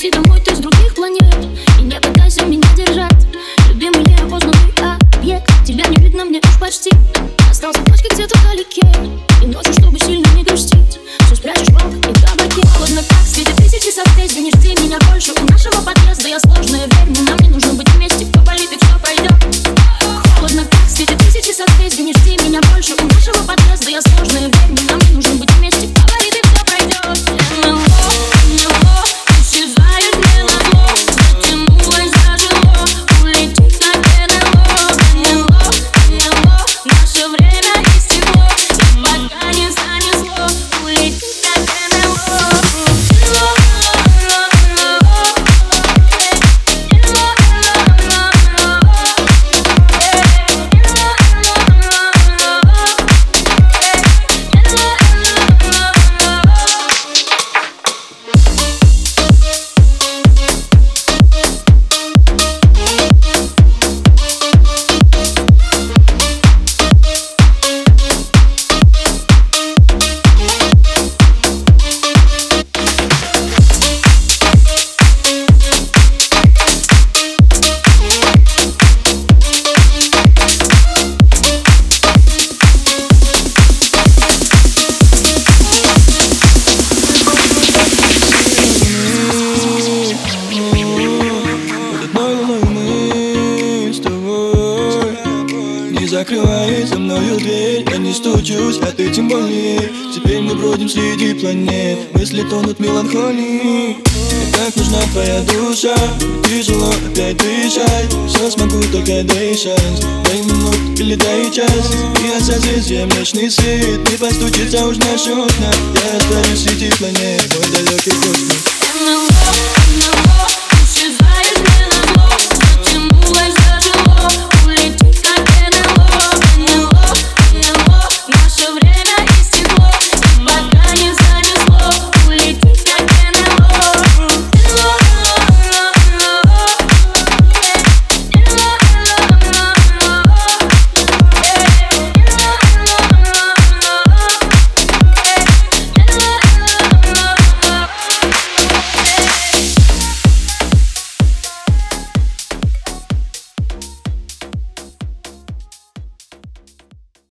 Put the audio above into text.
Лети домой, ты с других планет, и не пытайся меня держать. Любимый неопознанный объект, тебя не видно мне уж почти. Остался в точке где-то вдалеке, и ночью, чтобы сильно не грустить, все спрячешь в алкоголь и табаке. Холодно как в свете тысячи созвездий, не жди меня больше у нашего подъезда. Я сложная, верь мне, нам не нужно быть вместе, кто болит и все пройдет. Холодно как в свете тысячи созвездий, не жди меня больше у нашего подъезда. Я сложная, верь мне, нам не нужно быть вместе, кто болит и все пройдет. НЛО, исчезает мне на зло, затянулась, зажило, улетит как НЛО, наше время истекло, и пока не занесло, улетит как НЛО. Закрывай за мною дверь, я не стучусь, а ты тем более. Теперь мы бродим среди планет, мысли тонут в меланхолии. Мне так нужна твоя душа, тяжело опять дышать. Все смогу, только дай шанс, дай минут или дай час. И осознаем ночный свет, не постучится уж наши окна. Я остаюсь среди планет, мой далекий космос.